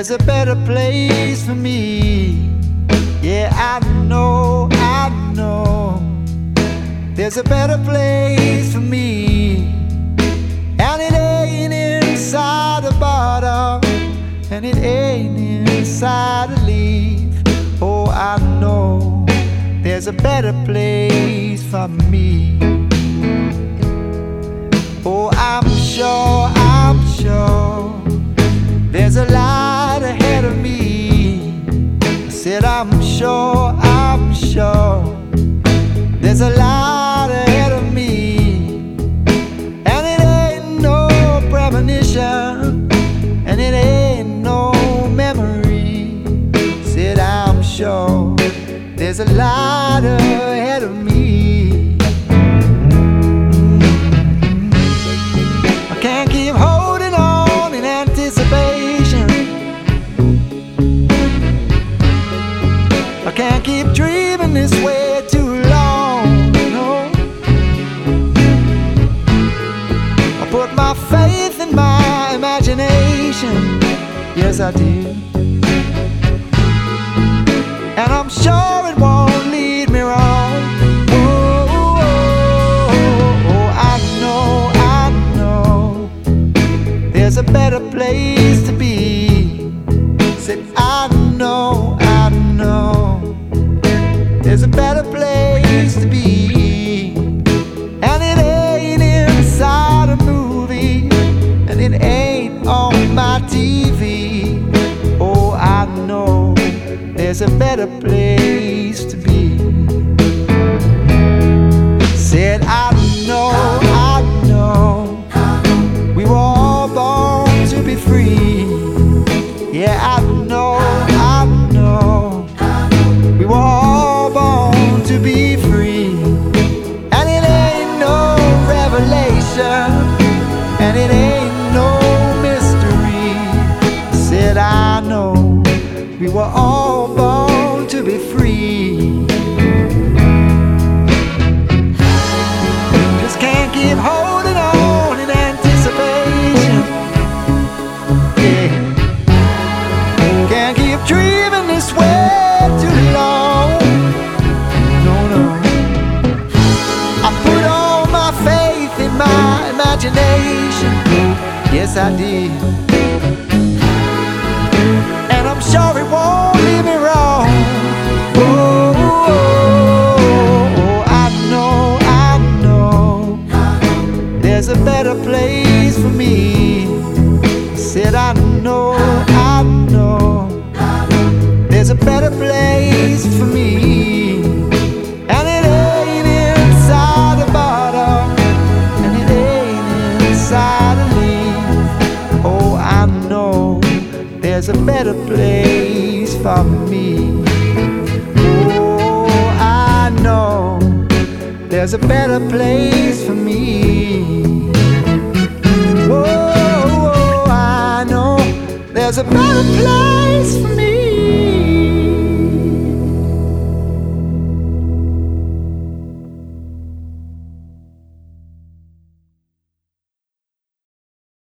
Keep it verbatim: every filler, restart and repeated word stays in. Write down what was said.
there's a better place for me. Yeah, I know, I know, there's a better place for me. And it ain't inside a bottle, and it ain't inside a leaf. Oh, I know there's a better place for me. Oh, I'm sure, I'm sure there's a light ahead of me. I said I'm sure, I'm sure there's a light ahead of me. And it ain't no premonition, and it ain't no memory. I said I'm sure there's a light ahead of me. I can't keep holding on in anticipation. I can't keep dreaming this way too long, no. I put my faith in my imagination, yes I did. And I'm sure it won't lead me wrong. Oh, oh, oh, oh, I know, I know there's a better place to be. Said I know, I know there's a better place to be. And it ain't inside a movie, and it ain't on my T V. Oh, I know there's a better place to be. Said I know, I know we were all born to be free. Yeah, I know, I know we were all born to be free. And it ain't no revelation, and it ain't no mystery. Said I know we were all born to be free. Just can't keep holding on in anticipation. Yeah, can't keep dreaming this way too long. No, no, I put all my faith in my imagination. Yes, I did. And I'm sure it won't leave me wrong. Oh, oh, oh, I know, I know there's a better place for me. I said I know, I know there's a better place for me. And it ain't inside a bottle, and it ain't inside a leaf. Oh, I know there's a better place for me. Oh, I know there's a better place for me. Oh, oh, I know there's a better place for me.